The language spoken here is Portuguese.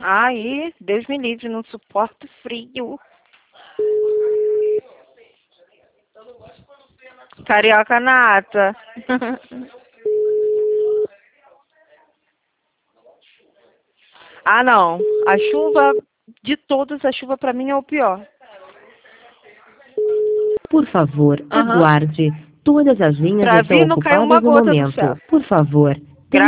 Ai, Deus me livre, não suporto frio. Carioca nata. Ah, não. A chuva, de todas, a chuva pra mim é o pior. Por favor, Aham. aguarde. Todas as linhas Pra estão vir não caiu uma ocupadas no gota do momento. céu. Por favor,